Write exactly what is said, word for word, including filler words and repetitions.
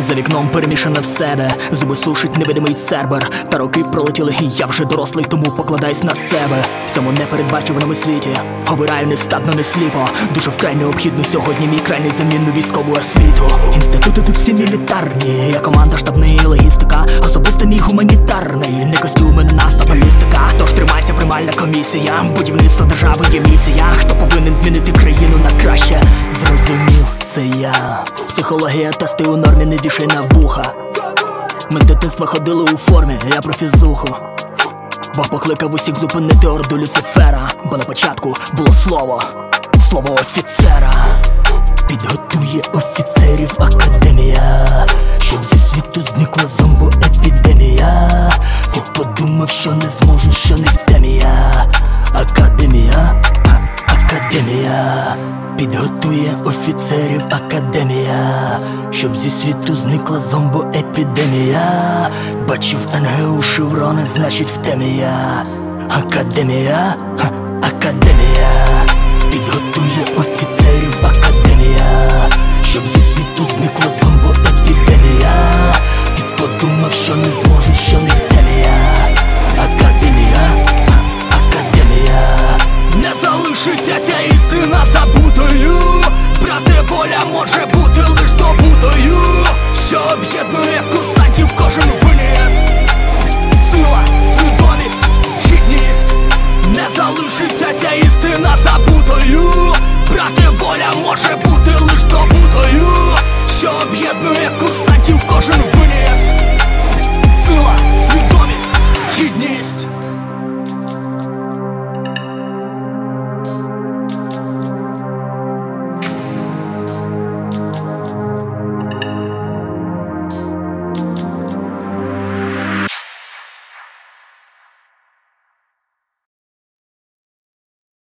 За вікном перемішане все, де зуби сушить невидимий цербер. Та роки пролетіли, і я вже дорослий, тому покладаюсь на себе. В цьому непередбачуваному світі обираю нестатно, не сліпо. Дуже вкрай необхідно сьогодні мій крайний замінну військову освіту. Інститути тут всі мілітарні, я команда, штабний, логістика. Особисто мій гуманітарний, не костюми, нас та балістика. Тож тримайся, приймальна комісія. Будівництво держави є місія. Хто повинен змінити країну на краще? Зрозумів, це я. Психологія, тести у нормі, не вішай на вуха. Ми з дитинства ходили у формі, я про фізуху. Бог покликав усіх зупинити орду Люцифера. Бо на початку було слово, слово офіцера. Підготує офіцерів академія, щоб зі світу зникла зомбоепідемія. Ти подумав, що не зможу, що не в темі я. Академія, академія. Підготує офіцерів академія, щоб зі світу зникла зомбоепідемія. Бачив ен ге у шеврони, значить в темі я. Академія, академія. Підготує офіцерів академія, щоб зі світу зникла зомбоепідемія. Ти подумав, що не зможу, що не в темі я. Академія, академія. Не залишиться ця істина забутою. Брате, воля може бути лиш здобутою, що об'єднує курсантів кожен виніс. Сила, свідомість, гідність. Не залишиться ця істина забутою. Брате, воля може бути лиш здобутою, що об'єднує курсантів кожен